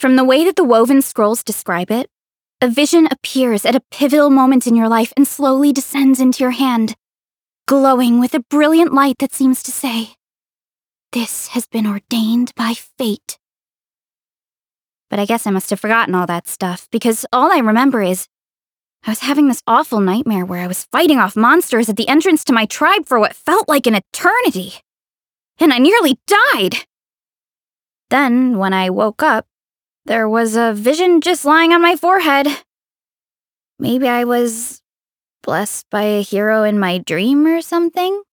From the way that the woven scrolls describe it, a vision appears at a pivotal moment in your life and slowly descends into your hand, glowing with a brilliant light that seems to say, "This has been ordained by fate." But I guess I must have forgotten all that stuff, because all I remember is I was having this awful nightmare where I was fighting off monsters at the entrance to my tribe for what felt like an eternity. And I nearly died! Then, when I woke up, there was a vision just lying on my forehead. Maybe I was blessed by a hero in my dream or something?